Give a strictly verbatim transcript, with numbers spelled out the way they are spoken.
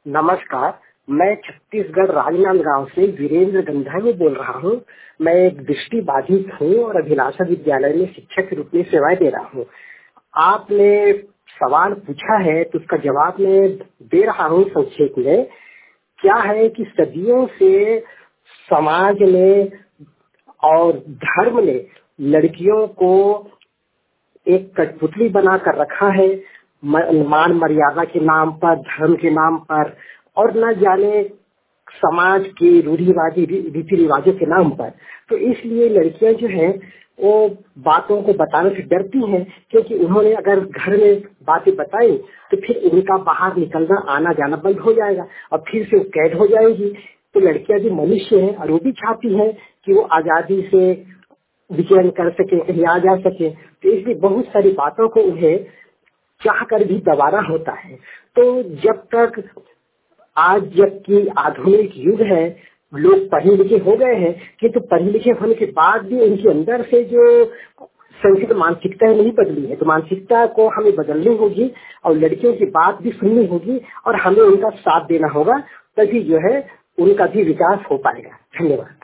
नमस्कार, मैं छत्तीसगढ़ राजनांदगांव से वीरेंद्र गंधर्व बोल रहा हूँ। मैं एक दृष्टि बाधित हूँ और अभिलाषा विद्यालय में शिक्षक के रूप में सेवाएं दे रहा हूँ। आपने सवाल पूछा है तो उसका जवाब मैं दे रहा हूँ संक्षेप में। क्या है कि सदियों से समाज में और धर्म ने लड़कियों को एक कठपुतली बना कर रखा है, मान मर्यादा के नाम पर, धर्म के नाम पर और न जाने समाज के रूढ़िवादी रीति रिवाजों के नाम पर। तो इसलिए लड़कियां जो हैं वो बातों को बताने से डरती हैं, क्योंकि उन्होंने अगर घर में बातें बताई तो फिर उनका बाहर निकलना आना जाना बंद हो जाएगा और फिर से वो कैद हो जाएगी। तो लड़कियां भी मनुष्य हैं और वो भी चाहती हैं कि वो आजादी से विचरण कर सके, कहीं आ जा सके। तो इसलिए बहुत सारी बातों को उन्हें चाह कर भी दबाना होता है। तो जब तक आज जबकि आधुनिक युग है, लोग पढ़े लिखे हो गए हैं, किंतु पढ़े लिखे होने के बाद भी उनके अंदर से जो संचित मानसिकता नहीं बदली है। तो मानसिकता को हमें बदलनी होगी और लड़कियों की बात भी सुननी होगी और हमें उनका साथ देना होगा, तभी जो है उनका भी विकास हो पाएगा। धन्यवाद।